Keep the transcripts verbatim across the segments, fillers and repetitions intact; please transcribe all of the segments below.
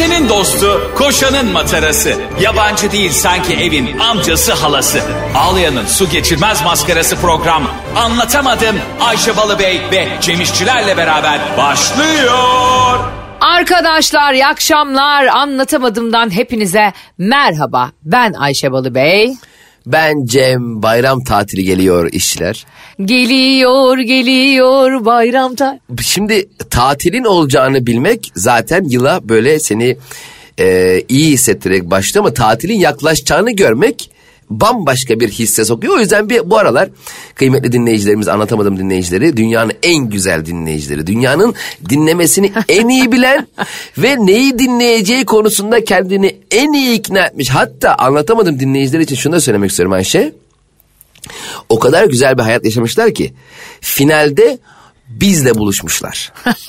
Ayşe'nin dostu, koşanın matarası. Yabancı değil sanki evin amcası halası. Ağlayan'ın su geçirmez maskarası program. Anlatamadım Ayşe Balıbey ve Cemişçilerle beraber başlıyor. Arkadaşlar iyi akşamlar. Anlatamadımdan hepinize merhaba. Ben Ayşe Balıbey. Ben Cem. Bayram tatili geliyor işçiler. Geliyor geliyor bayram ta... Şimdi tatilin olacağını bilmek zaten yıla böyle seni e, iyi hissettirerek başlıyor ama tatilin yaklaşacağını görmek bambaşka bir hisse sokuyor. O yüzden bir, bu aralar kıymetli dinleyicilerimiz, anlatamadım dinleyicileri, dünyanın en güzel dinleyicileri, dünyanın dinlemesini en iyi bilen ve neyi dinleyeceği konusunda kendini en iyi ikna etmiş. Hatta anlatamadım dinleyicileri için şunu da söylemek istiyorum Ayşe. O kadar güzel bir hayat yaşamışlar ki finalde bizle buluşmuşlar.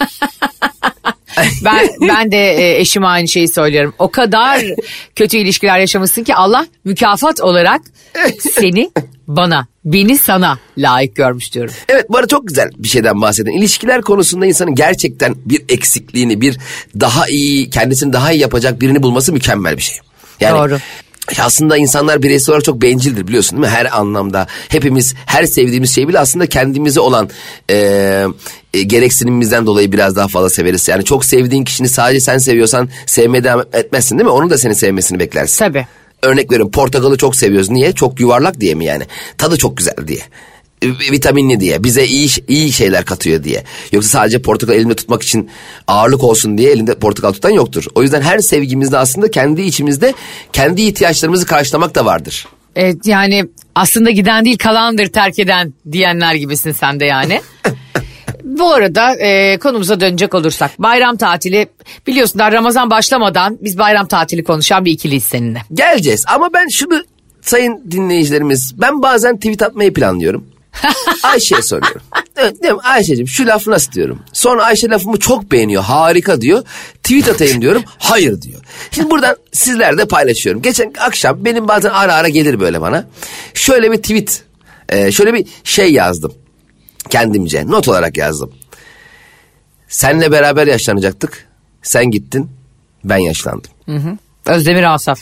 ben ben de eşime aynı şeyi söylüyorum. O kadar kötü ilişkiler yaşamışsın ki Allah mükafat olarak seni bana, beni sana layık görmüş diyorum. Evet, bu arada çok güzel bir şeyden bahsedin. İlişkiler konusunda insanın gerçekten bir eksikliğini, bir daha iyi, kendisini daha iyi yapacak birini bulması mükemmel bir şey. Yani doğru. Aslında insanlar bireysel olarak çok bencildir, biliyorsun değil mi? Her anlamda hepimiz, her sevdiğimiz şey bile aslında kendimize olan e, e, gereksinimimizden dolayı biraz daha fazla severiz. Yani çok sevdiğin kişini sadece sen seviyorsan sevmeye devam etmezsin değil mi? Onun da seni sevmesini beklersin. Tabii. Örnek veriyorum, portakalı çok seviyoruz. Niye? Çok yuvarlak diye mi yani? Tadı çok güzel diye. Vitaminli diye, bize iyi iyi şeyler katıyor diye. Yoksa sadece portakal elimde tutmak için ağırlık olsun diye elinde portakal tutan yoktur. O yüzden her sevgimizde aslında kendi içimizde kendi ihtiyaçlarımızı karşılamak da vardır. Evet, yani aslında giden değil kalandır terk eden diyenler gibisin sen de yani. Bu arada e, konumuza dönecek olursak, bayram tatili biliyorsun, daha Ramazan başlamadan biz bayram tatili konuşan bir ikiliyiz seninle. Geleceğiz ama ben şunu, sayın dinleyicilerimiz, ben bazen tweet atmayı planlıyorum. Ayşe'ye soruyorum. Evet, diyorum, Ayşe'cim şu lafı nasıl diyorum. Sonra Ayşe lafımı çok beğeniyor, harika diyor. Tweet atayım diyorum, hayır diyor. Şimdi buradan sizlerle paylaşıyorum. Geçen akşam benim bazen ara ara gelir böyle bana. Şöyle bir tweet, e, şöyle bir şey yazdım. Kendimce not olarak yazdım. Seninle beraber yaşlanacaktık. Sen gittin, ben yaşlandım. Hı hı. Özdemir Asaf.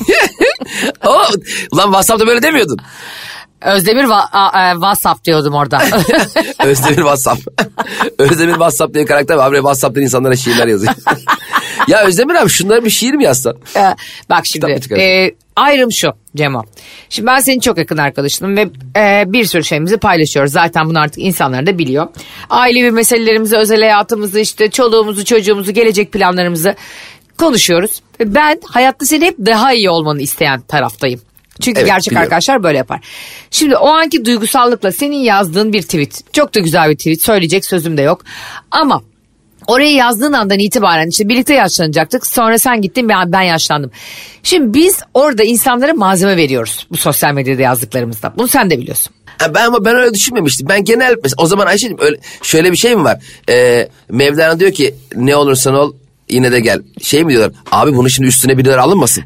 Oo, ulan WhatsApp'ta böyle demiyordun. Özdemir va- a- a- WhatsApp diyordum orada. Özdemir WhatsApp. Özdemir WhatsApp diye karakter var. Abi WhatsApp'tan insanlara şiirler yazıyor. Ya Özdemir abi, şunlara bir şiir mi yazsan? Ee, bak şimdi e, ayrım şu Cemo. Şimdi ben senin çok yakın arkadaşınım ve e, bir sürü şeyimizi paylaşıyoruz. Zaten bunu artık insanlar da biliyor. Ailevi meselelerimizi, özel hayatımızı, işte çoluğumuzu, çocuğumuzu, gelecek planlarımızı konuşuyoruz. Ben hayatta senin hep daha iyi olmanı isteyen taraftayım. Çünkü evet, gerçek biliyorum. Arkadaşlar böyle yapar. Şimdi o anki duygusallıkla senin yazdığın bir tweet, çok da güzel bir tweet, söyleyecek sözüm de yok. Ama orayı yazdığın andan itibaren işte birlikte yaşlanacaktık, sonra sen gittin, ben, ben yaşlandım. Şimdi biz orada insanlara malzeme veriyoruz bu sosyal medyada yazdıklarımızda. Bunu sen de biliyorsun. Ben ama ben öyle düşünmemiştim. Ben genel, o zaman Ayşe'cim öyle, şöyle bir şey mi var? Ee, Mevlana diyor ki ne olursan ol yine de gel. Şey mi diyorlar? Abi bunu şimdi üstüne birileri alınmasın.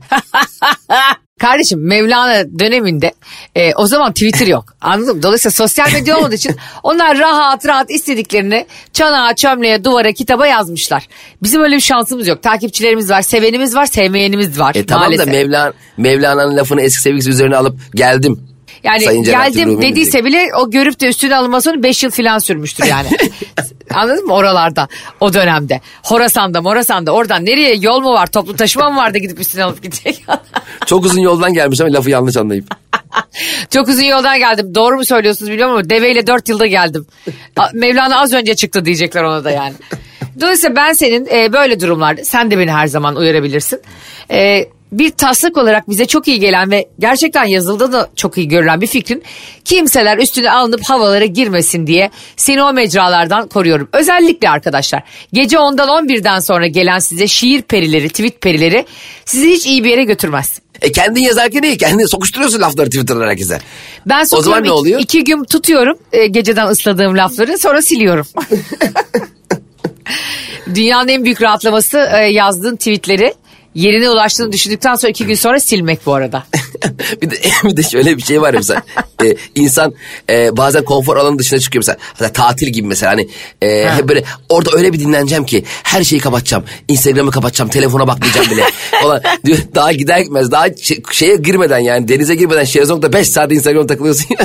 Kardeşim, Mevlana döneminde e, o zaman Twitter yok, anladın mı? Dolayısıyla sosyal medya olmadığı için onlar rahat rahat istediklerini çanağa, çömleğe, duvara, kitaba yazmışlar. Bizim öyle bir şansımız yok. Takipçilerimiz var, sevenimiz var, sevmeyenimiz var. E tamam maalesef. Da Mevlana, Mevlana'nın lafını eski sevgilisi üzerine alıp geldim. Yani Sayın geldim dediyse bile o görüp de üstüne alınmasını beş yıl falan sürmüştür yani. Anladın mı? Oralarda, o dönemde. Horasan'da, Morasan'da, oradan nereye, yol mu var, toplu taşıma mı var da gidip üstüne alıp gidecek? Çok uzun yoldan gelmiş ama lafı yanlış anlayıp. Çok uzun yoldan geldim. Doğru mu söylüyorsunuz bilmiyorum ama deveyle dört yılda geldim. Mevlana az önce çıktı diyecekler ona da yani. Dolayısıyla ben senin e, böyle durumlarda, sen de beni her zaman uyarabilirsin. E, bir taslak olarak bize çok iyi gelen ve gerçekten yazılda da çok iyi görülen bir fikrin, kimseler üstüne alınıp havalara girmesin diye seni o mecralardan koruyorum. Özellikle arkadaşlar, gece ondan on birden sonra gelen size şiir perileri, tweet perileri sizi hiç iyi bir yere götürmez. E kendin yazarken iyi, kendin sokuşturuyorsun lafları Twitter'dan herkese. Ben sokuyorum, o zaman ne iki, oluyor? İki gün tutuyorum e, geceden ısladığım lafları, sonra siliyorum. Dünyanın en büyük rahatlaması e, yazdığın tweetleri yerine ulaştığını düşündükten sonra iki gün sonra silmek bu arada. bir, de, bir de şöyle bir şey var ya mesela. e, insan e, bazen konfor alanının dışına çıkıyor mesela. Hatta tatil gibi mesela hani e, hep böyle orada öyle bir dinleneceğim ki her şeyi kapatacağım. Instagram'ı kapatacağım, telefona bakmayacağım bile. Falan. Daha gider gitmez, daha şey, şeye girmeden yani denize girmeden şezlongda beş saat Instagram'a takılıyorsun ya.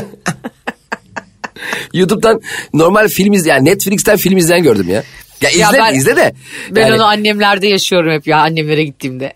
YouTube'dan normal film izleyen, yani Netflix'ten film izleyen gördüm ya. Ya izle, ya ben, izle de. Ben yani... onu annemlerde yaşıyorum hep ya, annemlere gittiğimde.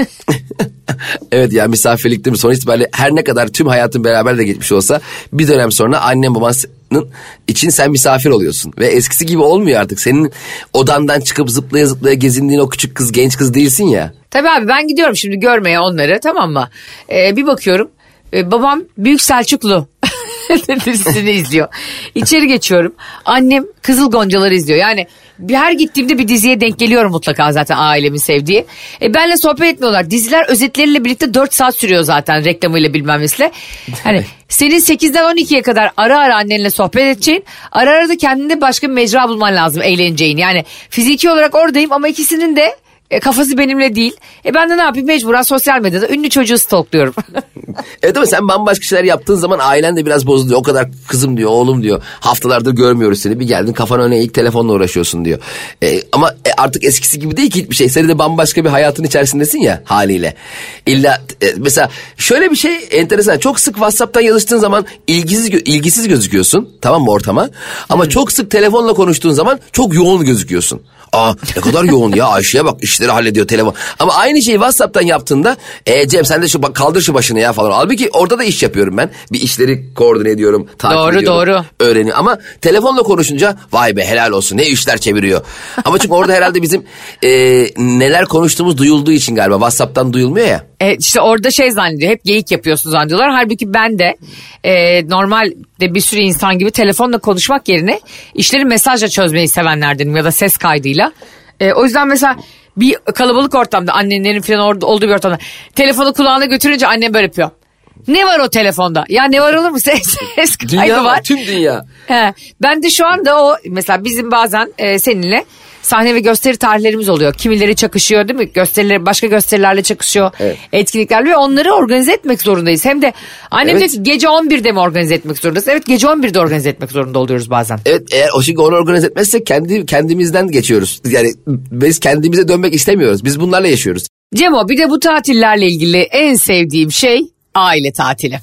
Evet ya, misafirlikte mi sonuç itibariyle her ne kadar tüm hayatın beraber de geçmiş olsa bir dönem sonra annem babanın için sen misafir oluyorsun. Ve eskisi gibi olmuyor artık. Senin odandan çıkıp zıplaya zıplaya gezindiğin o küçük kız, genç kız değilsin ya. Tabii abi, ben gidiyorum şimdi görmeye onları, tamam mı? Ee, bir bakıyorum ee, babam Büyük Selçuklu dizisini izliyor. İçeri geçiyorum, annem Kızıl Goncaları izliyor. Yani bir her gittiğimde bir diziye denk geliyorum mutlaka, zaten ailemin sevdiği. E, benle sohbet etmiyorlar. Diziler özetleriyle birlikte dört saat sürüyor zaten, reklamıyla bilmem nesiyle. Hani senin sekizden on ikiye kadar ara ara annenle sohbet edeceğin, ara ara da kendinde başka bir mecra bulman lazım, eğleneceğin. Yani fiziki olarak oradayım ama ikisinin de E, kafası benimle değil. E ben de ne yapayım, mecburen sosyal medyada ünlü çocuğu stalkluyorum. Evet ama sen bambaşka şeyler yaptığın zaman ailen de biraz bozuluyor. O kadar kızım diyor, oğlum diyor. Haftalardır görmüyoruz seni. Bir geldin kafana öne ilk telefonla uğraşıyorsun diyor. E, ama e, artık eskisi gibi değil ki hiçbir şey. Sen de bambaşka bir hayatın içerisindesin ya haliyle. İlla e, mesela şöyle bir şey enteresan. Çok sık WhatsApp'tan yazıştığın zaman ilgisiz ilgisiz gözüküyorsun. Tamam mı ortama? Ama hmm. çok sık telefonla konuştuğun zaman çok yoğun gözüküyorsun. Aa ne kadar yoğun ya, Ayşe'ye bak işleri hallediyor telefon. Ama aynı şeyi WhatsApp'tan yaptığında e, Cem sen de şu kaldır şu başını ya falan. Halbuki orada da iş yapıyorum ben. Bir işleri koordine ediyorum, takip doğru, ediyorum. Doğru doğru. Öğreniyorum. Ama telefonla konuşunca vay be helal olsun ne işler çeviriyor. Ama çünkü orada herhalde bizim e, neler konuştuğumuz duyulduğu için galiba WhatsApp'tan duyulmuyor ya. Evet işte orada şey zannediyor, hep geyik yapıyorsun zannediyorlar. Halbuki ben de e, normalde bir sürü insan gibi telefonla konuşmak yerine işleri mesajla çözmeyi sevenlerdenim ya da ses kaydıyla. E, o yüzden mesela bir kalabalık ortamda, annenlerin falan orada olduğu bir ortamda telefonu kulağına götürünce annem böyle yapıyor. Ne var o telefonda? Ya ne var olur mu? Ses, ses kaydı dünya var. Tüm dünya. He, ben de şu anda o mesela bizim bazen e, seninle sahne ve gösteri tarihlerimiz oluyor. Kimileri çakışıyor değil mi? Gösteriler, başka gösterilerle çakışıyor. Evet. Etkinliklerle ve onları organize etmek zorundayız. Hem de annem evet. diyor ki gece on birde mi organize etmek zorundayız? Evet, gece on birde organize etmek zorunda oluyoruz bazen. Evet, eğer o şekilde onu organize etmezsek kendi kendimizden geçiyoruz. Yani biz kendimize dönmek istemiyoruz. Biz bunlarla yaşıyoruz. Cemo, bir de bu tatillerle ilgili en sevdiğim şey aile tatili.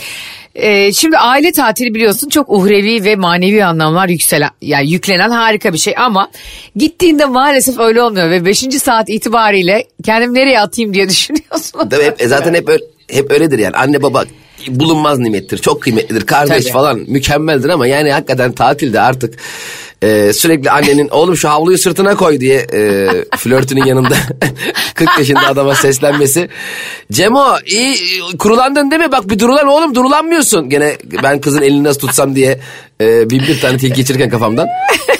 Ee, şimdi aile tatili biliyorsun çok uhrevi ve manevi anlamlar yükselen, yani yüklenen harika bir şey ama gittiğinde maalesef öyle olmuyor ve beşinci saat itibariyle kendimi nereye atayım diye düşünüyorsun. Tabii hep, zaten hep öyle, hep öyledir yani, anne baba bulunmaz nimettir, çok kıymetlidir, kardeş Tabii. falan mükemmeldir ama yani hakikaten tatilde artık e, sürekli annenin oğlum şu havluyu sırtına koy diye e, flörtünün yanında kırk yaşında adama seslenmesi. Cemo iyi kurulandın değil mi? Bak bir durulan oğlum, durulanmıyorsun. Gene ben kızın elini nasıl tutsam diye e, bin bir tane tilki geçirirken kafamdan.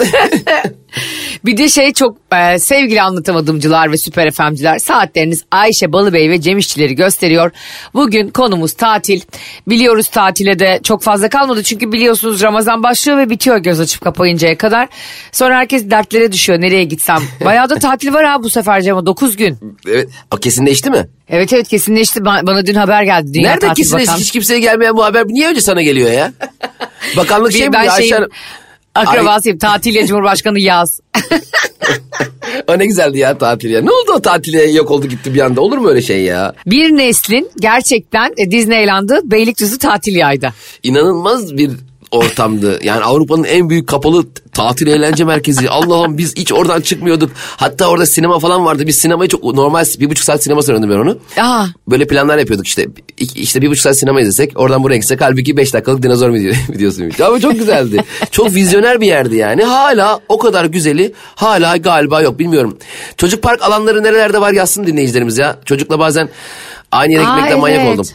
Bir de şey çok e, sevgili anlatamadımcılar ve süper efemciler, saatleriniz Ayşe Balıbey ve Cem İşçileri gösteriyor. Bugün konumuz tatil. Biliyoruz tatile de çok fazla kalmadı çünkü biliyorsunuz Ramazan başlıyor ve bitiyor göz açıp kapayıncaya kadar. Sonra herkes dertlere düşüyor, nereye gitsem. Bayağı da tatil var ha bu sefer Cem, dokuz gün. Evet, o kesinleşti mi? Evet evet kesinleşti, bana dün haber geldi. Dünya Nerede kesinleşti? Hiç kimseye gelmeyen bu haber niye önce sana geliyor ya? Bakanlık şey mi diyor Ayşe Hanım? Akrabasıyım. Tatiliye Cumhurbaşkanı yaz. O ne güzeldi ya tatil ya. Ne oldu o tatile, yok oldu gitti bir anda, olur mu öyle şey ya? Bir neslin gerçekten Disneyland'ı Beylikdüzü tatil yaydı. İnanılmaz bir ortamdı. Yani Avrupa'nın en büyük kapalı tatil eğlence merkezi. Allah'ım biz hiç oradan çıkmıyorduk. Hatta orada sinema falan vardı. Biz sinemayı çok normal bir buçuk saat sinema sanıyordum ben onu. Aa. Böyle planlar yapıyorduk işte. İşte bir buçuk saat sinema izlesek oradan buraya gitsek halbuki beş dakikalık dinozor videosuymuş. Ama çok güzeldi. Çok vizyoner bir yerdi yani. Hala o kadar güzeli hala galiba yok, bilmiyorum. Çocuk park alanları nerelerde var yazsın dinleyicilerimiz ya. Çocukla bazen aynı yere gitmekten evet. manyak oldum.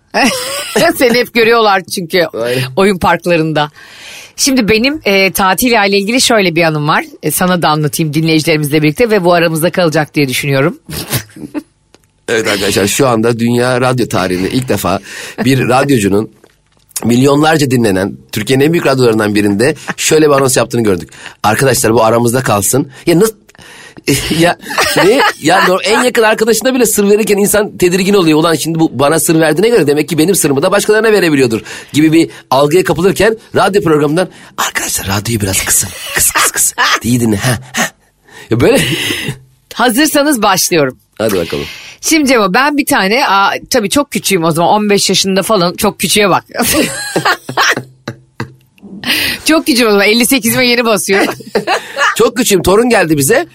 Seni hep görüyorlar çünkü Aynen. oyun parklarında. Şimdi benim e, tatille ile ilgili şöyle bir anım var. E, sana da anlatayım dinleyicilerimizle birlikte ve bu aramızda kalacak diye düşünüyorum. Evet arkadaşlar, şu anda dünya radyo tarihinde ilk defa bir radyocunun milyonlarca dinlenen Türkiye'nin en büyük radyolarından birinde şöyle bir anons yaptığını gördük. Arkadaşlar bu aramızda kalsın. Ya nasıl... ya ne? Ya en yakın arkadaşına bile sır verirken insan tedirgin oluyor. Ulan şimdi bu bana sır verdiğine göre demek ki benim sırrımı da başkalarına verebiliyordur gibi bir algıya kapılırken radyo programından arkadaşlar radyoyu biraz kısın. Kıs kıs kıs. İyi dinle. Ha, ha. Ya böyle. Hazırsanız başlıyorum. Hadi bakalım. Şimdi Cemo ben bir tane aa, tabii çok küçüğüm o zaman on beş yaşında falan çok küçüğe bak. Çok küçüğüm o zaman elli sekizime yeni basıyorum. Çok küçüğüm torun geldi bize.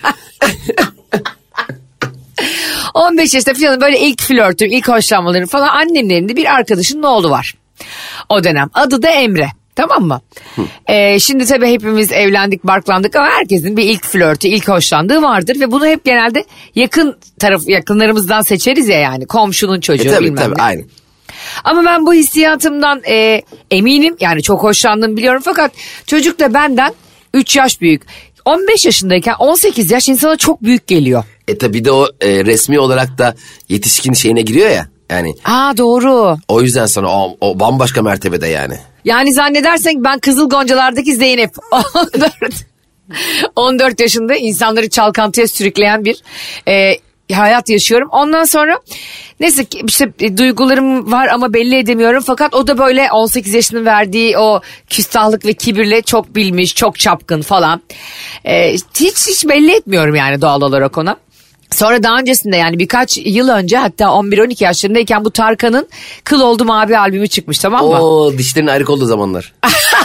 on beş yaşında falan böyle ilk flörtüm ilk hoşlanmalarım falan annemlerin de bir arkadaşının oğlu var. O dönem adı da Emre. Tamam mı? Ee, şimdi tabii hepimiz evlendik, barklandık ama herkesin bir ilk flörtü, ilk hoşlandığı vardır ve bunu hep genelde yakın taraf yakınlarımızdan seçeriz ya yani komşunun çocuğu e, tabii, bilmem tabii, ne. aynen. Ama ben bu hissiyatımdan e, eminim yani çok hoşlandığımı biliyorum fakat çocuk da benden üç yaş büyük. on beş yaşındayken on sekiz yaş insana çok büyük geliyor. E tabii bir de o e, resmi olarak da yetişkin şeyine giriyor ya. Yani. Aa doğru. O yüzden sana o, o bambaşka mertebede yani. Yani zannedersen ben Kızıl Goncalar'daki Zeynep on dört on dört yaşında insanları çalkantıya sürükleyen bir e, hayat yaşıyorum. Ondan sonra neyse işte e, duygularım var ama belli edemiyorum. Fakat o da böyle on sekiz yaşının verdiği o küstahlık ve kibirle çok bilmiş, çok çapkın falan. E, hiç hiç belli etmiyorum yani doğal olarak ona. Sonra daha öncesinde yani birkaç yıl önce hatta on bir on iki yaşlarındayken bu Tarkan'ın Kıl Oldum Abi albümü çıkmış tamam mı? Oo dişlerin ayrık olduğu zamanlar.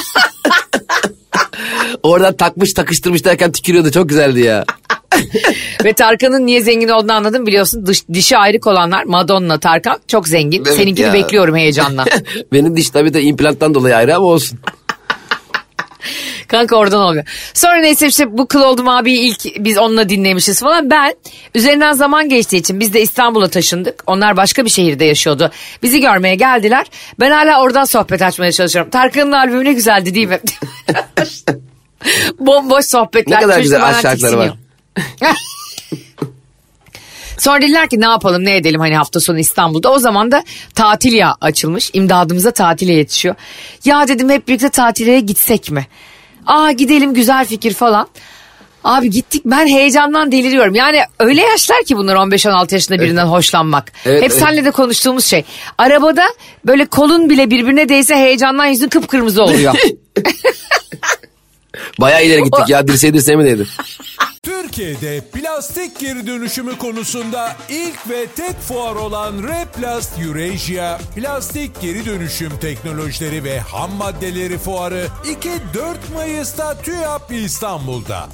Oradan takmış takıştırmış derken tükürüyordu çok güzeldi ya. Ve Tarkan'ın niye zengin olduğunu anladım biliyorsun. Dış, dişi ayrık olanlar Madonna, Tarkan çok zengin. Evet, seninkini ya. Bekliyorum heyecanla. Benim diş tabii de implanttan dolayı ayrı ama olsun. Kanka oradan oluyor. Sonra neyse işte bu Kıl Oldum Abi'yi ilk biz onunla dinlemişiz falan. Ben üzerinden zaman geçtiği için biz de İstanbul'a taşındık. Onlar başka bir şehirde yaşıyordu. Bizi görmeye geldiler. Ben hala oradan sohbet açmaya çalışıyorum. Tarkan'ın albümü ne güzeldi değil mi? Bomboş sohbetler. Ne kadar güzel aşk şarkıları var. Sonra dediler ki ne yapalım ne edelim hani hafta sonu İstanbul'da. O zaman da tatil ya açılmış. İmdadımıza tatile yetişiyor. Ya dedim hep birlikte tatile gitsek mi? Aa gidelim güzel fikir falan. Abi gittik ben heyecandan deliriyorum. Yani öyle yaşlar ki bunlar on beş on altı yaşında birinden evet. hoşlanmak. Evet, hep evet. Seninle de konuştuğumuz şey. Arabada böyle kolun bile birbirine değse heyecandan yüzün kıpkırmızı oluyor. Bayağı ileri gittik o... ya dirseğe dirseğe mi değdi? Türkiye'de plastik geri dönüşümü konusunda ilk ve tek fuar olan Replast Eurasia, plastik geri dönüşüm teknolojileri ve ham maddeleri fuarı iki dört Mayıs'ta TÜYAP İstanbul'da.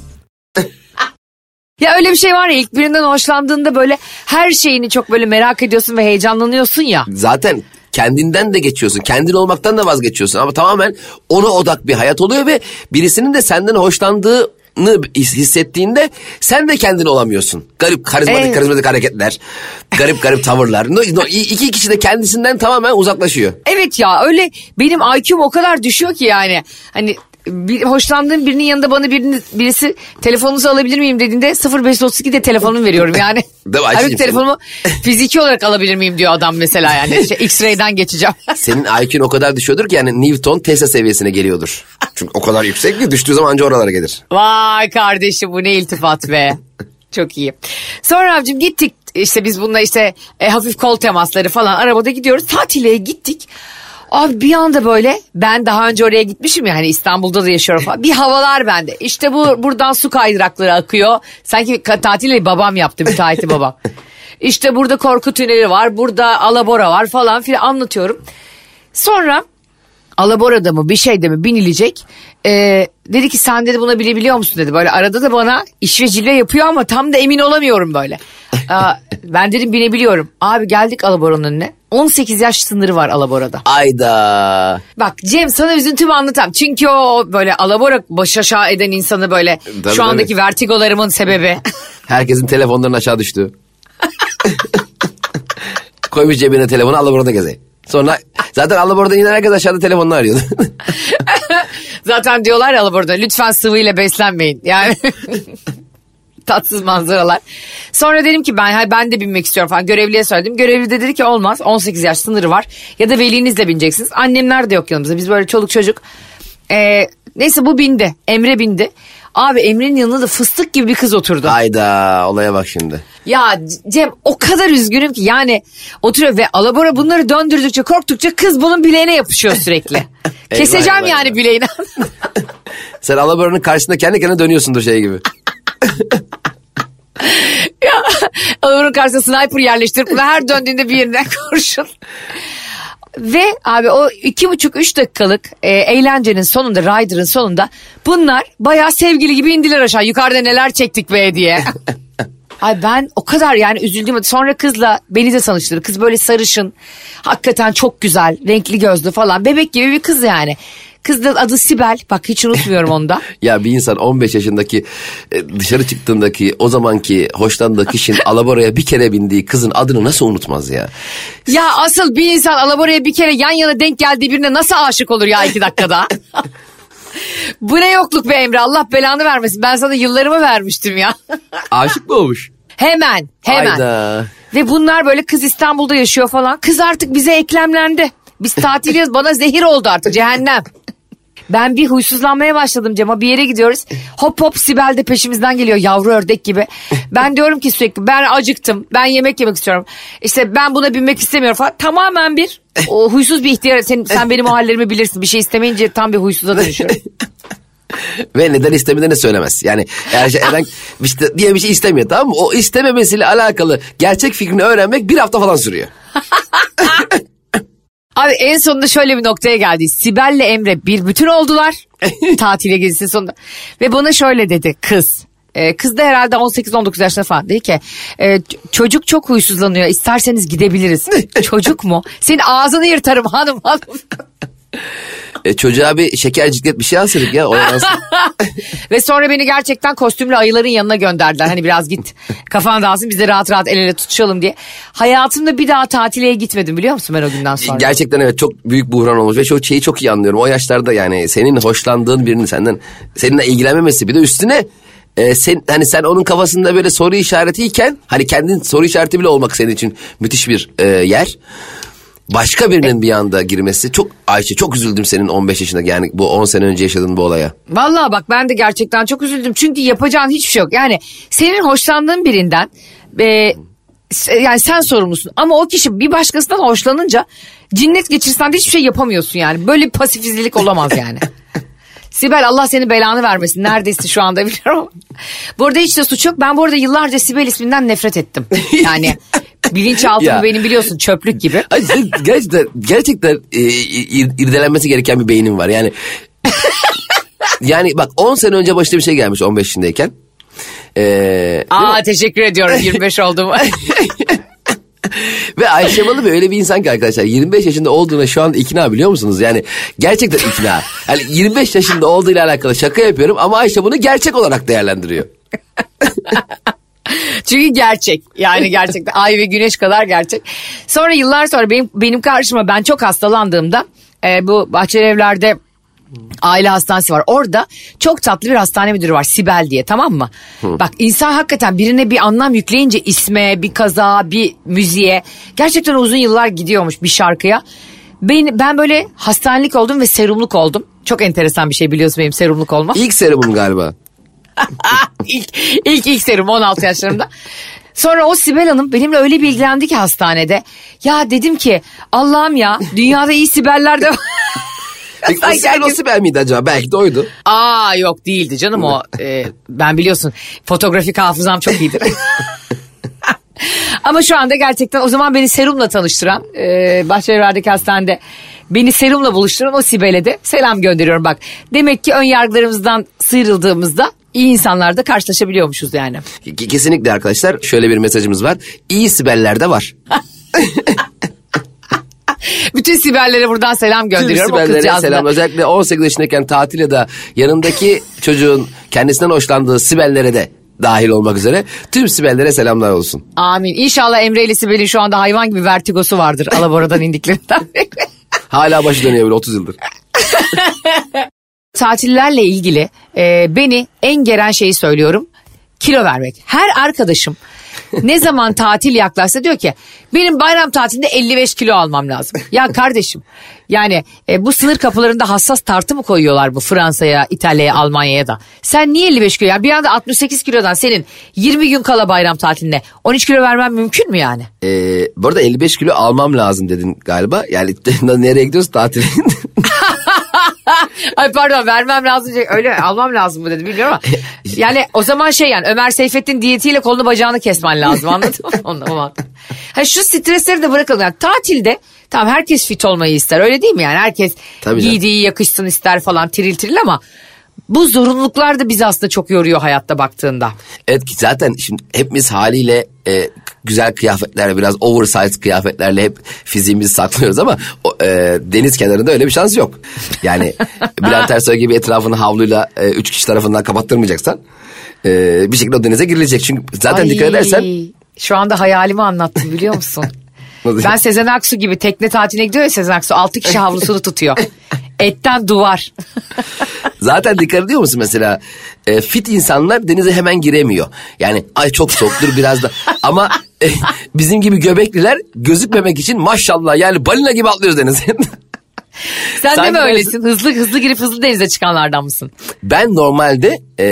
Ya öyle bir şey var ya ilk birinden hoşlandığında böyle her şeyini çok böyle merak ediyorsun ve heyecanlanıyorsun ya. Zaten kendinden de geçiyorsun. Kendin olmaktan da vazgeçiyorsun ama tamamen ona odak bir hayat oluyor ve birisinin de senden hoşlandığı hissettiğinde sen de kendin olamıyorsun. Garip karizmatik evet. karizmatik hareketler, garip garip tavırlar. No, no, iki kişi de kendisinden tamamen uzaklaşıyor. Evet ya öyle benim I Q'm o kadar düşüyor ki yani hani bir, hoşlandığım birinin yanında bana birini, birisi telefonunuzu alabilir miyim dediğinde sıfır beş otuz iki de telefonumu veriyorum yani. Halbuki telefonumu fiziki olarak alabilir miyim diyor adam mesela yani şey, X-ray'den geçeceğim. Senin I Q'un o kadar düşüyordur ki yani Newton Tesla seviyesine geliyordur. Çünkü o kadar yüksek ki düştüğü zaman anca oralara gelir. Vay kardeşim bu ne iltifat be. Çok iyi. Sonra abicim gittik işte biz bununla işte e, hafif kol temasları falan arabada gidiyoruz tatile gittik. Abi bir anda böyle ben daha önce oraya gitmişim ya hani İstanbul'da da yaşıyorum falan. Bir havalar bende. İşte bu buradan su kaydırakları akıyor. Sanki tatili babam yaptı müteahhiti babam. İşte burada korku tüneli var. Burada alabora var falan filan anlatıyorum. Sonra alaborada mı bir şeyde mi binilecek. Ee, dedi ki sen dedi buna bilebiliyor musun dedi. Böyle arada da bana iş ve cilve yapıyor ama tam da emin olamıyorum böyle. Aa, ben dedim binebiliyorum. Abi geldik alaboranın önüne. on sekiz yaş sınırı var alaborada. Ayda. Bak Cem sana üzüntümü anlatam. Çünkü o böyle alabora baş aşağı eden insanı böyle tabii, şu andaki tabii. vertigolarımın sebebi. Herkesin telefonlarının aşağı düştü. Koymuş cebine telefonu alaborada gezeyim. Sonra zaten alaborada inen herkes aşağıda telefonunu arıyordu. Zaten diyorlar ya alaborada lütfen sıvıyla beslenmeyin. Yani tatsız manzaralar. Sonra dedim ki ben ben de binmek istiyorum falan. Görevliye söyledim. Görevli de dedi ki olmaz. on sekiz yaş sınırı var. Ya da velinizle bineceksiniz. Annemler de yok yanımızda. Biz böyle çoluk çocuk. Ee, neyse bu bindi. Emre bindi. Abi Emre'nin yanında da fıstık gibi bir kız oturdu. Hayda, olaya bak şimdi. Ya Cem o kadar üzgünüm ki yani oturuyor ve alabora bunları döndürdükçe korktukça kız bunun bileğine yapışıyor sürekli. Keseceğim eyvah, eyvah, yani eyvah. bileğini. Sen alaboranın karşısında kendi kendine dönüyorsundur şey gibi. Ya alaboranın karşısına sniper yerleştirip bunu her döndüğünde bir yerinden kurşun. Ve abi o iki buçuk üç dakikalık e, eğlencenin sonunda, Rider'ın sonunda bunlar bayağı sevgili gibi indiler aşağı. Yukarıda neler çektik be diye. Ay ben o kadar yani üzüldüm. Sonra kızla beni de tanıştırdı. Kız böyle sarışın, hakikaten çok güzel, renkli gözlü falan. Bebek gibi bir kız yani. Kız da adı Sibel. Bak hiç unutmuyorum onu da. Ya bir insan on beş yaşındaki dışarı çıktığındaki o zamanki hoşlandığı kişinin alaboraya bir kere bindiği kızın adını nasıl unutmaz ya? Ya asıl bir insan alaboraya bir kere yan yana denk geldiği birine nasıl aşık olur ya iki dakikada? Bu ne yokluk be Emre, Allah belanı vermesin. Ben sana yıllarımı vermiştim ya. Aşık mı olmuş? Hemen hemen. Hayda. Ve bunlar böyle kız İstanbul'da yaşıyor falan. Kız artık bize eklemlendi. Biz tatiliyoruz, bana zehir oldu artık, cehennem. Ben bir huysuzlanmaya başladım Cem'a, bir yere gidiyoruz. Hop hop Sibel de peşimizden geliyor yavru ördek gibi. Ben diyorum ki sürekli ben acıktım, ben yemek yemek istiyorum. İşte ben buna binmek istemiyorum falan. Tamamen bir o huysuz bir ihtiyar. Sen, sen benim o hallerimi bilirsin, bir şey istemeyince tam bir huysuza dönüşüyorum. Ve neden istemediğini söylemez. Yani eğer şey, herhangi işte diye bir şey istemiyor, tamam mı? O istememesiyle alakalı gerçek fikrini öğrenmek bir hafta falan sürüyor. Abi en sonunda şöyle bir noktaya geldi. Sibel'le Emre bir bütün oldular. Tatile gezisi sonunda. Ve bana şöyle dedi kız. Ee, kız da herhalde on sekiz on dokuz yaşında falan. Dedi ki e, çocuk çok huysuzlanıyor. İsterseniz gidebiliriz. Çocuk mu? Senin ağzını yırtarım hanım hanım. E, çocuğa bir şeker ciklet bir şey alsaydık ya. Ve sonra beni gerçekten kostümlü ayıların yanına gönderdiler. Hani biraz git kafan dağılsın, biz de rahat rahat el ele tutuşalım diye. Hayatımda bir daha tatile gitmedim biliyor musun ben o günden sonra. Gerçekten evet, çok büyük buhran olmuş ve çok şeyi çok iyi anlıyorum. O yaşlarda yani senin hoşlandığın birinin senden seninle ilgilenmemesi, bir de üstüne e, sen hani sen onun kafasında böyle soru işaretiyken, hani kendin soru işareti bile olmak senin için müthiş bir e, yer. Başka birinin bir anda girmesi çok, Ayşe çok üzüldüm senin on beş yaşında yani bu on sene önce yaşadığın bu olaya. Vallahi bak ben de gerçekten çok üzüldüm çünkü yapacağın hiçbir şey yok. Yani senin hoşlandığın birinden e, yani sen sorumlusun ama o kişi bir başkasından hoşlanınca cinnet geçirsen de hiçbir şey yapamıyorsun yani. Böyle bir pasifizlik olamaz yani. Sibel Allah senin belanı vermesin. Neredesin şu anda biliyorum. Bu arada hiç de suç yok. Ben bu arada yıllarca Sibel isminden nefret ettim. Yani bilinçaltım benim biliyorsun çöplük gibi. Ay, gerçekten gerçekten e, ir, irdelenmesi gereken bir beynim var. Yani yani bak on sene önce başına bir şey gelmiş on beş yaşındayken. Ee, Aa teşekkür ediyorum yirmi beş oldum. Ve Ayşe Balı böyle bir insan ki arkadaşlar yirmi beş yaşında olduğuna şu anda ikna, biliyor musunuz? Yani gerçekten ikna. Yani yirmi beş yaşında olduğuyla alakalı şaka yapıyorum ama Ayşe bunu gerçek olarak değerlendiriyor. Çünkü gerçek yani gerçekten ay ve güneş kadar gerçek. Sonra yıllar sonra benim benim karşıma ben çok hastalandığımda e, bu Bahçelievler'de aile hastanesi var. Orada çok tatlı bir hastane müdürü var Sibel diye, tamam mı? Hı. Bak insan hakikaten birine bir anlam yükleyince isme, bir kaza, bir müziğe gerçekten uzun yıllar gidiyormuş bir şarkıya. Ben, ben böyle hastanelik oldum ve serumluk oldum. Çok enteresan bir şey biliyorsun benim serumluk olmam. İlk serumum galiba. ilk, ilk ilk serum on altı yaşlarımda. Sonra o Sibel Hanım benimle öyle bir ilgilendi ki hastanede. Ya dedim ki Allah'ım ya dünyada iyi Sibel'ler de var. Peki o Sibel o Sibel miydi acaba? Belki de oydu. Aa yok değildi canım o. E, ben biliyorsun fotoğrafik hafızam çok iyidir. Ama şu anda gerçekten o zaman beni serumla tanıştıran e, Bahçelievler'deki hastanede beni serumla buluşturan o Sibel'e de selam gönderiyorum bak. Demek ki ön yargılarımızdan sıyrıldığımızda iyi insanlarla karşılaşabiliyormuşuz yani. Kesinlikle arkadaşlar, şöyle bir mesajımız var. İyi Sibel'ler de var. Bütün Sibel'lere buradan selam gönderiyorum. Tüm Sibel'lere selam. Özellikle on sekiz yaşındayken tatil ya da yanındaki çocuğun kendisinden hoşlandığı Sibel'lere de dahil olmak üzere tüm Sibel'lere selamlar olsun. Amin. İnşallah Emre ile Sibel'in şu anda hayvan gibi vertigosu vardır alaboradan indiklerinden. Hala başı dönüyor böyle otuz yıldır. Tatillerle ilgili e, beni en geren şeyi söylüyorum. Kilo vermek. Her arkadaşım ne zaman tatil yaklaşsa diyor ki benim bayram tatilinde elli beş kilo almam lazım. Ya kardeşim yani e, bu sınır kapılarında hassas tartı mı koyuyorlar bu Fransa'ya, İtalya'ya, Almanya'ya da? Sen niye elli beş kilo? Yani bir anda altmış sekiz kilodan senin yirmi gün kala bayram tatiline on üç kilo vermen mümkün mü yani? Ee, bu arada elli beş kilo almam lazım dedin galiba. Yani nereye gidiyoruz tatile? Ay pardon vermem lazım. Öyle almam lazım mı dedi bilmiyorum ama. Yani o zaman şey yani Ömer Seyfettin diyetiyle kolunu bacağını kesmen lazım anladın mı? Ondan ha, şu stresleri de bırakalım. Yani tatilde tamam herkes fit olmayı ister öyle değil mi yani? Herkes tabii giydiği canım. Yakışsın ister falan tiril tiril ama bu zorunluluklar da bizi aslında çok yoruyor hayatta baktığında. Evet ki zaten şimdi hepimiz haliyle e, güzel kıyafetlerle biraz oversize kıyafetlerle hep fiziğimizi saklıyoruz ama o, e, deniz kenarında öyle bir şans yok. Yani Bülent Ersoy gibi etrafını havluyla e, üç kişi tarafından kapattırmayacaksan e, bir şekilde o denize girilecek. Çünkü zaten Ay, dikkat edersen. Şu anda hayalimi anlattım biliyor musun? Ben Sezen Aksu gibi tekne tatiline gidiyor ya Sezen Aksu altı kişi havlusunu tutuyor. Etten duvar. Zaten dikkat ediyor musun mesela e, fit insanlar denize hemen giremiyor. Yani ay çok soğuktur biraz da ama e, bizim gibi göbekliler gözükmemek için maşallah yani balina gibi atlıyoruz denize. Sen Sanki de mi öylesin? Ben... Hızlı hızlı girip hızlı denize çıkanlardan mısın? Ben normalde e,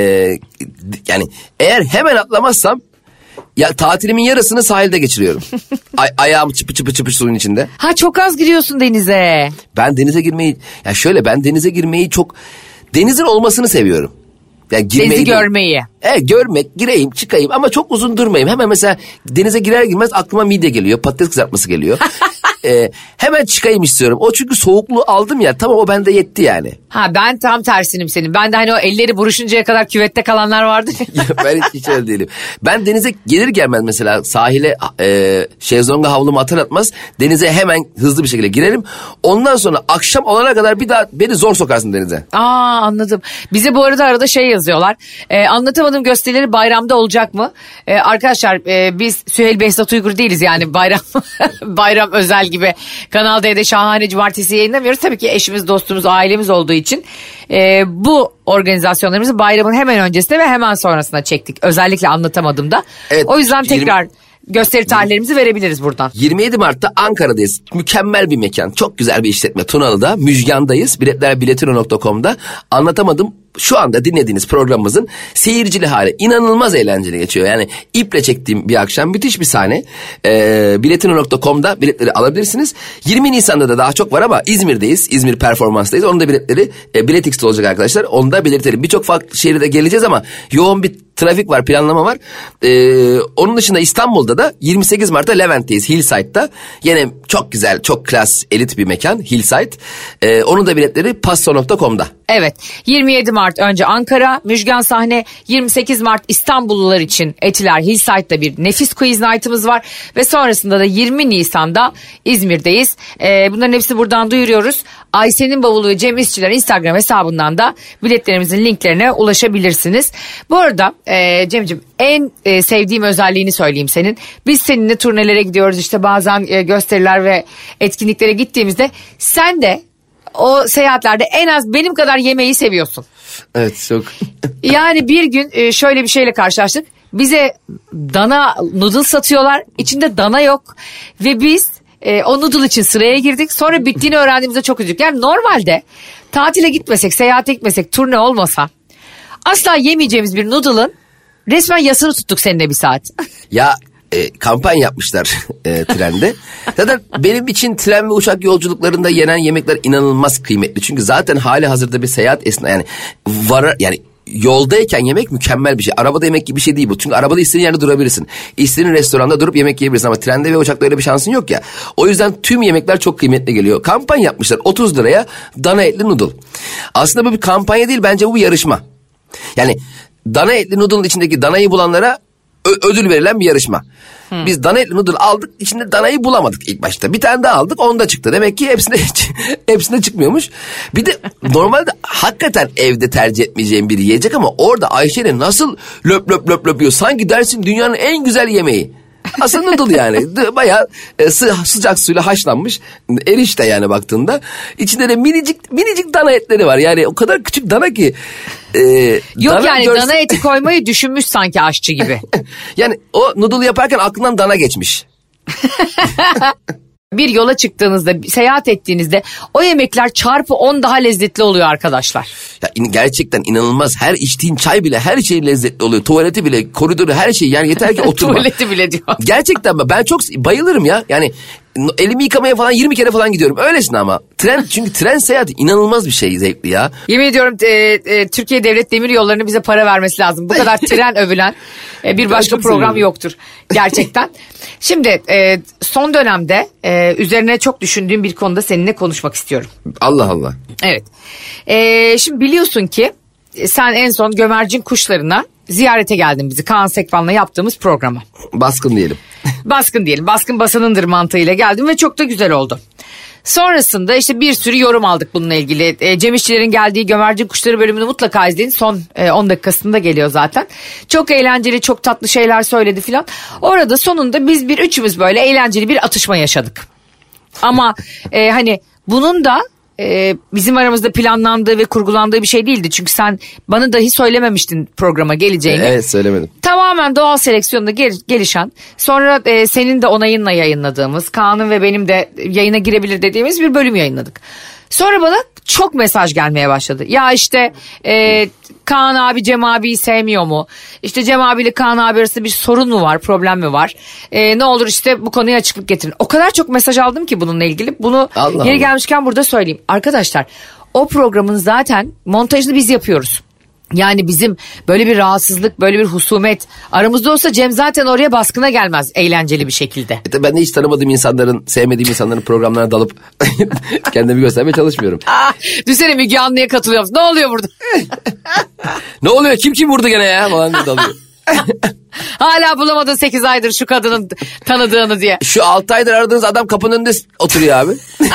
yani eğer hemen atlamazsam ya tatilimin yarısını sahilde geçiriyorum. Ay, ayağım çıpı çıpı çıpı suyun içinde. Ha çok az giriyorsun denize. Ben denize girmeyi ya şöyle ben denize girmeyi çok denizin olmasını seviyorum. Yani girmeyi Denizi görmeyi. Evet görmek, gireyim, çıkayım ama çok uzun durmayayım. Hemen mesela denize girer girmez aklıma midye geliyor, patates kızartması geliyor. ee, hemen çıkayım istiyorum. O çünkü soğukluğu aldım ya tamam o bende yetti yani. Ha ben tam tersinim senin. Ben de hani o elleri buruşuncaya kadar küvette kalanlar vardı. Ben hiç, hiç öyle değilim. Ben denize gelir gelmez mesela sahile e, şezlonga havlumu atar atmaz denize hemen hızlı bir şekilde girerim. Ondan sonra akşam olana kadar bir daha beni zor sokarsın denize. Aa anladım. Bize bu arada arada şey yazıyorlar. Ee, anlatamadığım gösterileri bayramda olacak mı? Ee, arkadaşlar e, biz Süheyl Behzat Uygur değiliz yani bayram bayram özel gibi Kanal D'de şahane cumartesi yayınlamıyoruz. Tabii ki eşimiz, dostumuz, ailemiz olduğu için e, bu organizasyonlarımızı bayramın hemen öncesinde ve hemen sonrasında çektik. Özellikle anlatamadım da. Evet, o yüzden tekrar yirmi gösteri tarihlerimizi verebiliriz buradan. yirmi yedi Mart'ta Ankara'dayız. Mükemmel bir mekan. Çok güzel bir işletme. Tunalı'da. Müjgan'dayız. Biletler biletino nokta com'da. Anlatamadım. Şu anda dinlediğiniz programımızın seyircili hali inanılmaz eğlenceli geçiyor. Yani iple çektiğim bir akşam müthiş bir sahne. Ee, biletino nokta com'da biletleri alabilirsiniz. yirmi Nisan'da da daha çok var ama İzmir'deyiz. İzmir performanstayız. Onun da biletleri e, Bilet X'te olacak arkadaşlar. Onu da belirtelim. Birçok farklı şehirde geleceğiz ama yoğun bir trafik var, planlama var. Ee, onun dışında İstanbul'da da yirmi sekiz Mart'ta Levent'teyiz. Hillside'da. Yine çok güzel, çok klas, elit bir mekan. Hillside. Ee, onun da biletleri passo nokta com'da. Evet. yirmi yedi Mart önce Ankara, Müjgan sahne. yirmi sekiz Mart İstanbullular için Etiler Hillside'da bir nefis quiz night'ımız var. Ve sonrasında da yirmi Nisan'da İzmir'deyiz. Ee, bunların hepsini buradan duyuruyoruz. Ayşe'nin bavulu ve Cem İşçiler Instagram hesabından da biletlerimizin linklerine ulaşabilirsiniz. Bu arada e, Cem'ciğim en e, sevdiğim özelliğini söyleyeyim senin. Biz seninle turnelere gidiyoruz işte bazen e, gösteriler ve etkinliklere gittiğimizde sen de o seyahatlerde en az benim kadar yemeği seviyorsun. Evet çok. Yani bir gün şöyle bir şeyle karşılaştık. Bize dana noodle satıyorlar. İçinde dana yok. Ve biz o noodle için sıraya girdik. Sonra bittiğini öğrendiğimizde çok üzüldük. Yani normalde tatile gitmesek, seyahate gitmesek, turne olmasa asla yemeyeceğimiz bir noodle'ın resmen yasını tuttuk seninle bir saat. Ya E, kampanya yapmışlar e, trende. Zaten benim için tren ve uçak yolculuklarında yenen yemekler inanılmaz kıymetli. Çünkü zaten hali hazırda bir seyahat esna yani var yani yoldayken yemek mükemmel bir şey. Arabada yemek gibi bir şey değil bu. Çünkü arabada istediğin yerde durabilirsin. İstediğin restoranda durup yemek yiyebilirsin ama trende ve uçakta öyle bir şansın yok ya. O yüzden tüm yemekler çok kıymetli geliyor. Kampanya yapmışlar otuz liraya dana etli noodle. Aslında bu bir kampanya değil, bence bu bir yarışma. Yani dana etli noodle'ın içindeki danayı bulanlara Ö- ödül verilen bir yarışma. Hmm. Biz dana etli noodle aldık, içinde danayı bulamadık ilk başta. Bir tane daha aldık, onda çıktı. Demek ki hepsinde hepsinde çıkmıyormuş. Bir de normalde hakikaten evde tercih etmeyeceğim bir yiyecek ama orada Ayşe'nin nasıl löp löp löp löp yiyor. Sanki dersin dünyanın en güzel yemeği. Aslında noodle yani. Bayağı e, sı, sıcak suyla haşlanmış erişte yani baktığında. İçinde de minicik minicik dana etleri var. Yani o kadar küçük dana ki. E, Yok dana yani görse... dana eti koymayı düşünmüş sanki aşçı gibi. Yani o noodle yaparken aklından dana geçmiş. Bir yola çıktığınızda, seyahat ettiğinizde o yemekler çarpı on daha lezzetli oluyor arkadaşlar. Ya in, gerçekten inanılmaz. Her içtiğin çay bile her şey lezzetli oluyor. Tuvaleti bile, koridoru her şey. Yani yeter ki oturma. Tuvaleti bile diyor. Gerçekten ben çok bayılırım ya. Yani elimi yıkamaya falan yirmi kere falan gidiyorum. Öylesin ama. Tren çünkü tren seyahati inanılmaz bir şey, zevkli ya. Yemin ediyorum e, e, Türkiye Devlet Demiryolları'nın bize para vermesi lazım. Bu kadar tren övülen e, bir başka program seviyorum. Yoktur. Gerçekten. Şimdi e, son dönemde e, üzerine çok düşündüğüm bir konuda seninle konuşmak istiyorum. Allah Allah. Evet. E, şimdi biliyorsun ki sen en son Gömercin Kuşları'na ziyarete geldin bizi. Kaan Sekban'la yaptığımız programa. Baskın diyelim. Baskın diyelim. Baskın basınındır mantığıyla geldim ve çok da güzel oldu. Sonrasında işte bir sürü yorum aldık bununla ilgili. E, Cem İşçilerin geldiği Gömercin Kuşları bölümünü mutlaka izleyin. Son e, on dakikasında geliyor zaten. Çok eğlenceli, çok tatlı şeyler söyledi filan. Orada sonunda biz bir üçümüz böyle eğlenceli bir atışma yaşadık. Ama e, hani bunun da e, bizim aramızda planlandığı ve kurgulandığı bir şey değildi. Çünkü sen bana dahi söylememiştin programa geleceğini. Evet, söylemedim. Tamamen doğal seleksiyonda gel- gelişen, sonra e, senin de onayınla yayınladığımız, Kaan'ın ve benim de yayına girebilir dediğimiz bir bölüm yayınladık. Sonra bana çok mesaj gelmeye başladı. Ya işte e, Kaan abi Cem abiyi sevmiyor mu? İşte Cem abiyle Kaan abi arasında bir sorun mu var, problem mi var? E, ne olur işte bu konuya açıklık getirin. O kadar çok mesaj aldım ki bununla ilgili. Bunu Allah yeri Allah. gelmişken burada söyleyeyim. Arkadaşlar o programın zaten montajını biz yapıyoruz. Yani bizim böyle bir rahatsızlık, böyle bir husumet aramızda olsa Cem zaten oraya baskına gelmez eğlenceli bir şekilde. E ben de hiç tanımadığım insanların, sevmediğim insanların programlarına dalıp kendimi göstermeye çalışmıyorum. Ah, düşünsene Müge Anlı'ya katılıyor musun? Ne oluyor burada? Ne oluyor? Kim kim vurdu gene ya? Falan diye dalıyor. Hala bulamadın sekiz aydır şu kadının tanıdığını diye. Şu altı aydır aradığınız adam kapının önünde oturuyor abi.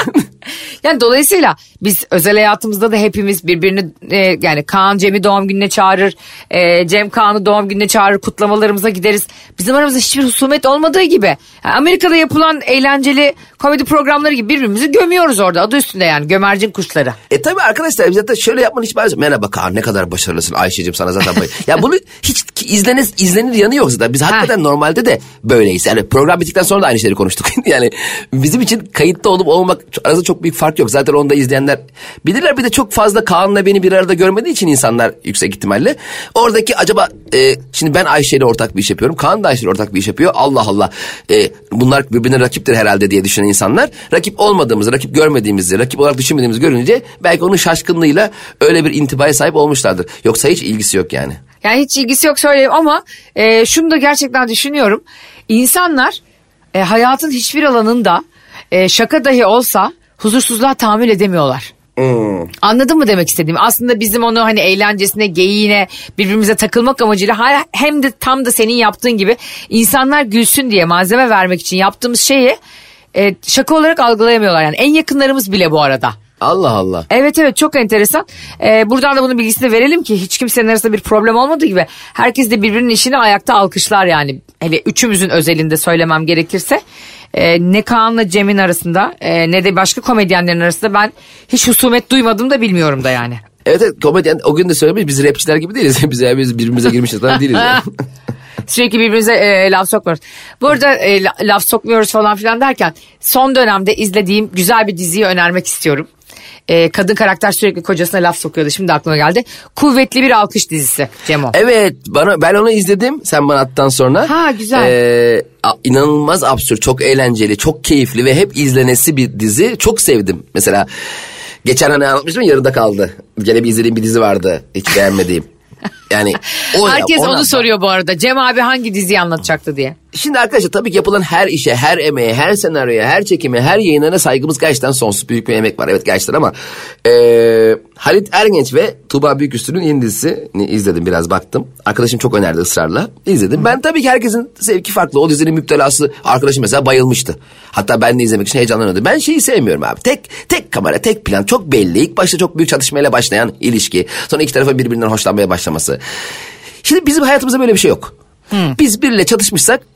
Yani dolayısıyla biz özel hayatımızda da hepimiz birbirini e, yani Kaan Cem'i doğum gününe çağırır. E, Cem Kaan'ı doğum gününe çağırır. Kutlamalarımıza gideriz. Bizim aramızda hiçbir husumet olmadığı gibi. Yani Amerika'da yapılan eğlenceli komedi programları gibi birbirimizi gömüyoruz orada. Adı üstünde yani Gömercin Kuşları. E tabii arkadaşlar biz zaten şöyle yapmanın hiç benzemiyor. Merhaba Kaan, ne kadar başarılısın Ayşe'cim, sana zaten bayılıyorum. Ya bunu hiç izlenir, izlenir yanı yok zaten. Biz hakikaten normalde de böyleyiz. Yani program bittikten sonra da aynı şeyleri konuştuk. Yani bizim için kayıtta olup olmak arasında çok büyük fark yok. Zaten onu da izleyenler bilirler. Bir de çok fazla Kaan'la beni bir arada görmediği için insanlar yüksek ihtimalle. Oradaki acaba e, şimdi ben Ayşe'yle ortak bir iş yapıyorum. Kaan da Ayşe'yle ortak bir iş yapıyor. Allah Allah. E, bunlar birbirine rakiptir herhalde diye düşünen insanlar. Rakip olmadığımızı, rakip görmediğimizi, rakip olarak düşünmediğimizi görünce belki onun şaşkınlığıyla öyle bir intibaya sahip olmuşlardır. Yoksa hiç ilgisi yok yani. Yani hiç ilgisi yok söyleyeyim ama e, şunu da gerçekten düşünüyorum. İnsanlar e, hayatın hiçbir alanında e, şaka dahi olsa huzursuzluğa tahammül edemiyorlar. Hmm. Anladın mı demek istediğimi? Aslında bizim onu hani eğlencesine, geyiğine, birbirimize takılmak amacıyla hem de tam da senin yaptığın gibi insanlar gülsün diye malzeme vermek için yaptığımız şeyi e, şaka olarak algılayamıyorlar. Yani en yakınlarımız bile bu arada. Allah Allah. Evet evet, çok enteresan. Ee, buradan da bunun bilgisini verelim ki hiç kimsenin arasında bir problem olmadığı gibi herkes de birbirinin işini ayakta alkışlar yani. Hele üçümüzün özelinde söylemem gerekirse e, ne Kaan'la Cem'in arasında e, ne de başka komedyenlerin arasında ben hiç husumet duymadım da bilmiyorum da yani. Evet evet, komedyen o gün de söylemiş, biz rapçiler gibi değiliz. Biz, yani biz birbirimize girmişiz falan değiliz yani. Sürekli birbirimize e, laf sokmuyoruz. Burada e, laf sokmuyoruz falan filan derken son dönemde izlediğim güzel bir diziyi önermek istiyorum. Ee, kadın karakter sürekli kocasına laf sokuyordu. Şimdi aklıma geldi. Kuvvetli Bir Alkış dizisi Cemo. Evet, bana ben onu izledim sen bana attıktan sonra. Ha güzel. Ee, inanılmaz absürt, çok eğlenceli, çok keyifli ve hep izlenesi bir dizi. Çok sevdim. Mesela geçen hani anlatmıştım, yarıda kaldı. Gene bir izlediğim bir dizi vardı hiç beğenmediğim. Yani o herkes ya, onu soruyor bu arada. Cem abi hangi diziyi anlatacaktı diye. Şimdi arkadaşlar tabii ki yapılan her işe, her emeğe, her senaryoya, her çekime, her yayınlarına saygımız gerçekten sonsuz, büyük bir emek var. Evet gerçekten ama e, Halit Ergenç ve Tuğba Büyüküstü'nün yeni dizisini izledim, biraz baktım. Arkadaşım çok önerdi ısrarla. İzledim. Ben tabii ki herkesin zevki farklı. O dizinin müptelası arkadaşım mesela bayılmıştı. Hatta ben de izlemek için heyecanlanıyordu. Ben şeyi sevmiyorum abi. Tek tek kamera, tek plan, çok belli. İlk başta çok büyük çatışmayla başlayan ilişki. Sonra iki tarafa birbirinden hoşlanmaya başlaması. Şimdi bizim hayatımızda böyle bir şey yok. Hmm. Biz biriyle çatışmışsak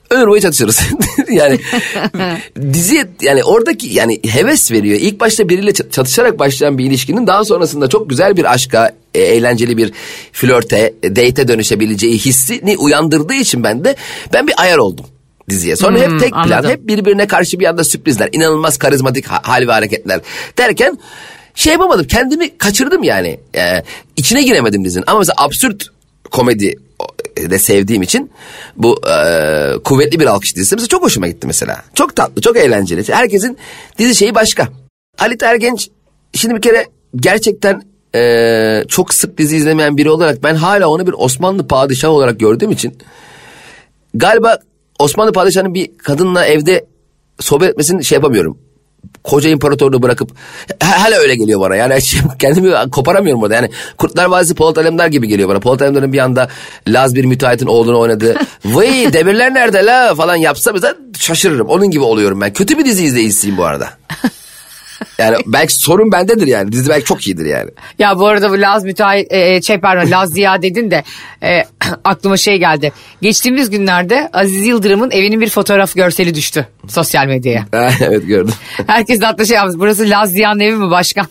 ömür boyu çatışırız. Yani diziye yani oradaki yani heves veriyor. İlk başta biriyle çatışarak başlayan bir ilişkinin daha sonrasında çok güzel bir aşka, e, eğlenceli bir flörte, date'e dönüşebileceği hissini uyandırdığı için ben de ben bir ayar oldum diziye. Sonra hmm, hep tek plan, anladım. Hep birbirine karşı bir anda sürprizler, inanılmaz karizmatik hal ve hareketler derken şey yapamadım, kendimi kaçırdım yani. Ee, içine giremedim dizinin. Ama mesela absürt komedi de sevdiğim için bu e, kuvvetli bir alkış dizisi mesela çok hoşuma gitti mesela. Çok tatlı, çok eğlenceli. Herkesin dizi şeyi başka. Halit Ergenç şimdi bir kere gerçekten e, çok sık dizi izlemeyen biri olarak ben hala onu bir Osmanlı padişahı olarak gördüğüm için galiba Osmanlı padişahının bir kadınla evde sohbet etmesini şey yapamıyorum. Koca imparatorluğu bırakıp hala öyle geliyor bana. Yani kendimi koparamıyorum orada. Yani Kurtlar Vadisi Polat Alemdar gibi geliyor bana. Polat Alemdar'ın bir anda Laz bir müteahhitin oğlunu oynadığı vay demirler nerede la falan yapsa mesela şaşırırım. Onun gibi oluyorum ben. Kötü bir dizi izleyicisiyim bu arada. Yani belki sorun bendedir yani. Dizi belki çok iyidir yani. Ya bu arada bu Laz müteahhit, e, şey pardon Laz Ziya dedin de e, aklıma şey geldi. Geçtiğimiz günlerde Aziz Yıldırım'ın evinin bir fotoğraf görseli düştü sosyal medyaya. Evet gördüm. Herkes de hatta şey yapmış. Burası Laz Ziya'nın evi mi başkan?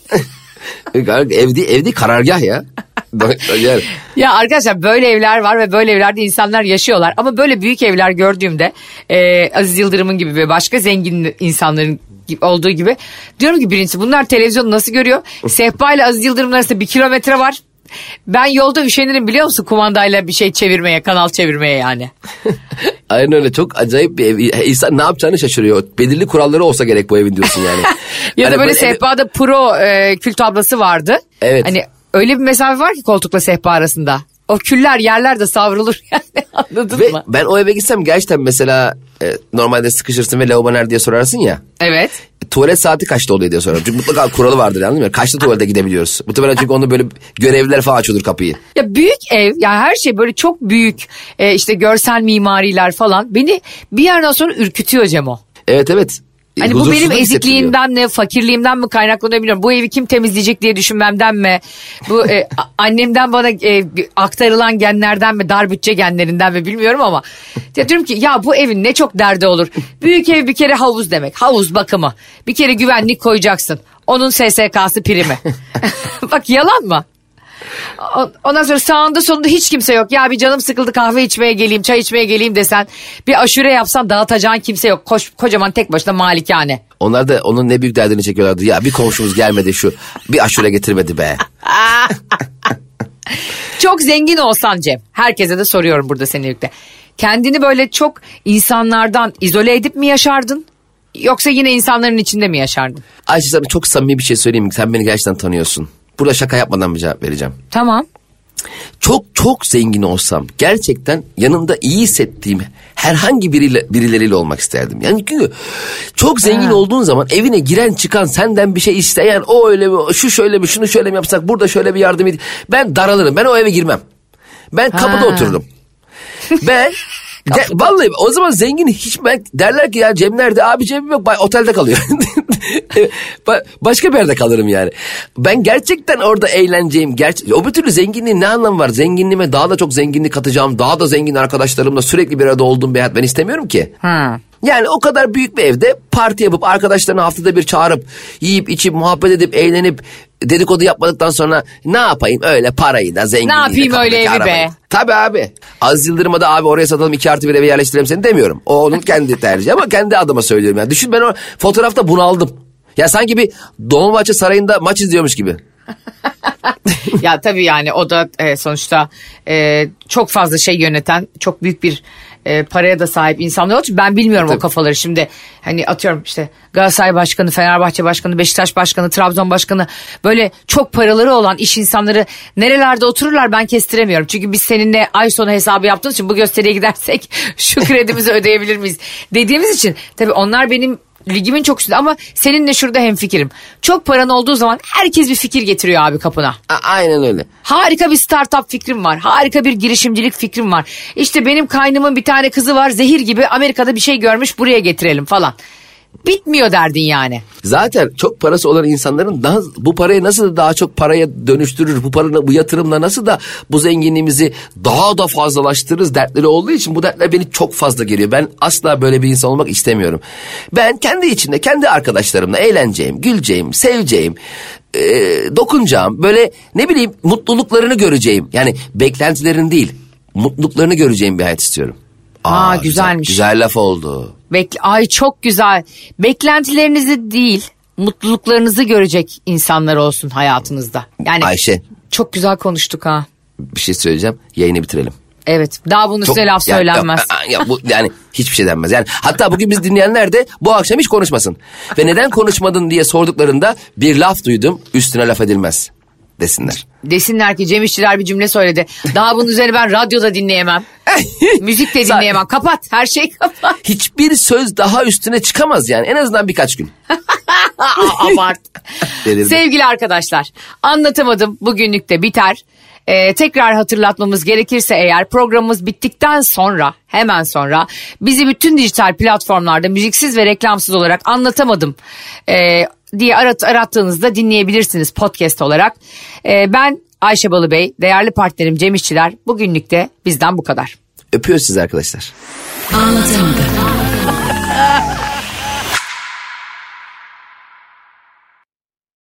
Evde evde karargah ya. Yani. Ya arkadaşlar böyle evler var ve böyle evlerde insanlar yaşıyorlar. Ama böyle büyük evler gördüğümde e, Aziz Yıldırım'ın gibi ve başka zengin insanların olduğu gibi diyorum ki birincisi bunlar televizyonu nasıl görüyor? Sehpa ile Aziz Yıldırım'ın arasında bir kilometre var. Ben yolda üşenirim biliyor musun kumandayla bir şey çevirmeye, kanal çevirmeye yani. Aynen öyle, çok acayip bir ev. İnsan ne yapacağını şaşırıyor. Belirli kuralları olsa gerek bu evin diyorsun yani. Ya hani da böyle sehpada ev... pro e, kül tablası vardı. Evet. Hani öyle bir mesafe var ki koltukla sehpa arasında. O küller yerlerde savrulur yani, anladın ve mı? Ben o eve gitsem gerçekten mesela e, normalde sıkışırsın ve lavabo nerede diye sorarsın ya. Evet. Tuvalet saati kaçta oluyor diye sorarım. Çünkü mutlaka kuralı vardır, anladın mı? Kaçta tuvalete gidebiliyoruz? Muhtemelen çünkü onu böyle görevliler falan açıyordur kapıyı. Ya büyük ev yani her şey böyle çok büyük e, işte görsel mimariler falan beni bir yerden sonra ürkütüyor Cemo. Evet evet. Hani bu benim ezikliğimden mi, fakirliğimden mi kaynaklanıyor bilmiyorum. Bu evi kim temizleyecek diye düşünmemden mi? Bu e, annemden bana e, aktarılan genlerden mi, dar bütçe genlerinden mi bilmiyorum ama ya diyorum ki ya bu evin ne çok derdi olur. Büyük ev bir kere havuz demek. Havuz bakımı. Bir kere güvenlik koyacaksın. Onun S S K'sı primi. Bak yalan mı? Ondan sonra sağında sonunda hiç kimse yok. Ya bir canım sıkıldı kahve içmeye geleyim, çay içmeye geleyim desen, bir aşure yapsan dağıtacağın kimse yok. Koş, kocaman tek başına malikane. Onlar da onun ne büyük derdini çekiyorlardı. Ya bir komşumuz gelmedi şu, bir aşure getirmedi be. Çok zengin olsan Cem, herkese de soruyorum burada seninle birlikte. Kendini böyle çok insanlardan izole edip mi yaşardın? Yoksa yine insanların içinde mi yaşardın? Ayşe sana çok samimi bir şey söyleyeyim mi? Sen beni gerçekten tanıyorsun. Burada şaka yapmadan bir cevap vereceğim. Tamam. Çok çok zengin olsam gerçekten yanımda iyi hissettiğim herhangi biriyle, birileriyle olmak isterdim. Yani çünkü çok zengin ha. olduğun zaman evine giren çıkan, senden bir şey isteyen, o öyle mi, şu şöyle mi, şunu şöyle mi yapsak, burada şöyle bir yardım edin. Ben daralırım, ben o eve girmem. Ben kapıda ha. otururum. Ben de, vallahi o zaman zengin hiç, ben derler ki ya Cem nerede? Abi Cem yok, otelde kalıyor. Başka bir yerde kalırım yani. Ben gerçekten orada eğleneceğim. Gerçek, o bir türlü zenginliğin ne anlamı var? Zenginliğime daha da çok zenginlik katacağım. Daha da zengin arkadaşlarımla sürekli bir arada olduğum bir hayat ben istemiyorum ki. Hmm. Yani o kadar büyük bir evde parti yapıp arkadaşlarını haftada bir çağırıp yiyip içip muhabbet edip eğlenip dedikodu yapmadıktan sonra ne yapayım öyle parayı da zenginliği de. Ne yapayım öyle evi arabayı. Be? Tabii abi. Aziz Yıldırım'a da abi oraya satalım iki artı bir eve yerleştirelim seni demiyorum. O onun kendi tercihi ama kendi adıma söylüyorum yani. Düşün, ben o fotoğrafta bunaldım. Ya sanki bir Dolmabahçe Sarayı'nda maç izliyormuş gibi. Ya tabii yani o da e, sonuçta e, çok fazla şey yöneten, çok büyük bir e, paraya da sahip insanlar olduğu için ben bilmiyorum tabii o kafaları. Şimdi hani atıyorum işte Galatasaray Başkanı, Fenerbahçe Başkanı, Beşiktaş Başkanı, Trabzon Başkanı, böyle çok paraları olan iş insanları nerelerde otururlar ben kestiremiyorum. Çünkü biz seninle ay sonu hesabı yaptığımız için bu gösteriye gidersek şu kredimizi ödeyebilir miyiz dediğimiz için tabii onlar benim ligimin çok üstünde ama seninle şurada hemfikirim. Çok paran olduğu zaman herkes bir fikir getiriyor abi kapına. A- aynen öyle. Harika bir startup fikrim var. Harika bir girişimcilik fikrim var. İşte benim kaynımın bir tane kızı var, zehir gibi Amerika'da bir şey görmüş, buraya getirelim falan. bitmiyor derdin yani. Zaten çok parası olan insanların daha, bu parayı nasıl daha çok paraya dönüştürür, bu paranın bu yatırımla nasıl da bu zenginliğimizi daha da fazlalaştırırız dertleri olduğu için bu dertler beni çok fazla geriyor. Ben asla böyle bir insan olmak istemiyorum. Ben kendi içinde, kendi arkadaşlarımla eğleneceğim, güleceğim, seveceğim, e, dokunacağım. Böyle ne bileyim mutluluklarını göreceğim. Yani beklentilerini değil, mutluluklarını göreceğim bir hayat istiyorum. Aa, Aa güzelmiş. Güzel, güzel laf oldu. Bek Ay çok güzel. Beklentilerinizi değil, mutluluklarınızı görecek insanlar olsun hayatınızda. Yani Ayşe. Çok güzel konuştuk ha. Bir şey söyleyeceğim. Yayını bitirelim. Evet. Daha bunun üstüne laf yani, söylenmez. Ya, ya, bu, yani hiçbir şey denmez. Yani hatta bugün biz dinleyenler de bu akşam hiç konuşmasın. Ve neden konuşmadın diye sorduklarında bir laf duydum, üstüne laf edilmez desinler. Desinler ki Cem İşçiler bir cümle söyledi. Daha bunun üzerine ben radyoda dinleyemem. Müzik de dinleyemem. Kapat. Her şeyi kapat. Hiçbir söz daha üstüne çıkamaz yani. En azından birkaç gün. Abart. Sevgili arkadaşlar, anlatamadım. Bugünlük de biter. Ee, tekrar hatırlatmamız gerekirse eğer programımız bittikten sonra hemen sonra bizi bütün dijital platformlarda müziksiz ve reklamsız olarak anlatamadım ee, diye arat, arattığınızda dinleyebilirsiniz podcast olarak. Ee, ben Ayşe Balıbey, değerli partnerim Cem İşçiler, bugünlük de bizden bu kadar. Öpüyoruz sizi arkadaşlar. Anlatamadım.